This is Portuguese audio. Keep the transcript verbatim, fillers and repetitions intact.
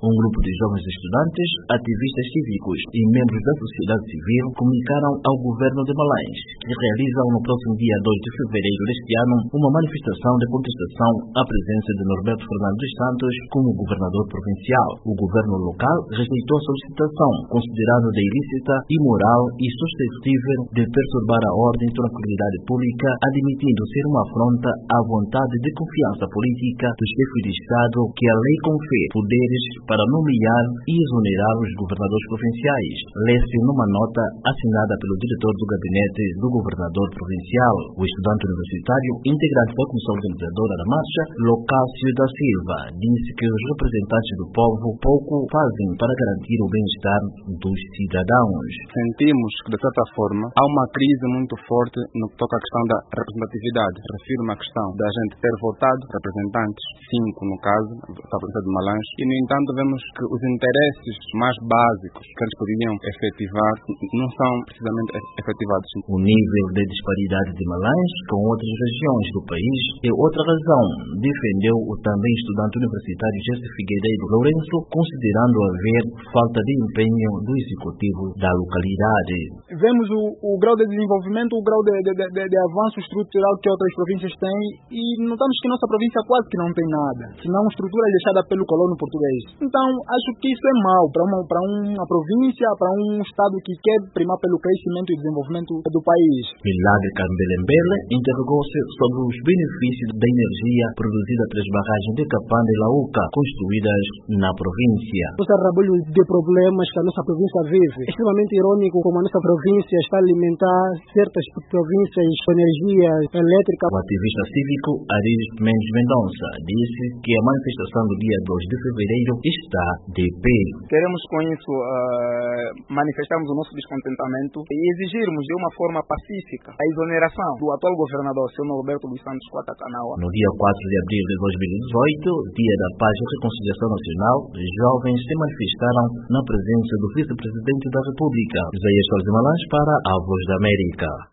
Um grupo de jovens estudantes, ativistas cívicos e membros da sociedade civil comunicaram ao governo de Malães que realizam no próximo dia dois de fevereiro deste ano uma manifestação de contestação à presença de Norberto Fernando dos Santos como governador provincial. O governo local rejeitou a solicitação, considerando-a ilícita, imoral e suscetível de perturbar a ordem e tranquilidade pública, admitindo ser uma afronta à vontade de confiança política do chefe de Estado que a lei confere poderes para nomear e exonerar os governadores provinciais. Lê-se numa nota assinada pelo diretor do gabinete do governador provincial. O estudante universitário, integrante da comissão organizadora da marcha, Locácio da Silva, disse que os representantes do povo pouco fazem para garantir o bem-estar dos cidadãos. Sentimos que, de certa forma, há uma crise muito forte no que toca à questão da representatividade. Refiro-me à questão da gente ter votado representantes, cinco no caso, da província de Malães, e no entanto vemos que os interesses mais básicos que eles poderiam efetivar não são precisamente efetivados. O nível de disparidade de Malães com outras regiões do país é outra razão, defendeu o também estudante universitário Jesse Figueiredo Lourenço, considerando haver falta de empenho do executivo da localidade. Vemos o, o grau de desenvolvimento, o grau de, de, de, de avanço estrutural que outras províncias têm e notamos que nossa província quase que não tem nada, senão estrutura deixada pelo colono português. Então, acho que isso é mau para uma, para uma província, para um estado que quer primar pelo crescimento e desenvolvimento do país. Milagre Cambelembele interrogou-se sobre os benefícios da energia produzida pelas barragens de Capanda e Lauca, construídas na província. Os arrabalhos de problemas que a nossa província vive. É extremamente irônico como a nossa província está a alimentar certas províncias com energia elétrica. O ativista cívico Aris Mendes Mendonça disse que a manifestação do dia dois de fevereiro está de pé. Queremos com isso uh, manifestarmos o nosso descontentamento e exigirmos de uma forma pacífica a exoneração do atual governador, senhor Norberto dos Santos Quatacanaua. No dia quatro de abril de dois mil e dezoito, dia da Paz e Reconciliação Nacional, os jovens se manifestaram na presença do vice-presidente da República, Isaías Soares de Malães, para a Voz da América.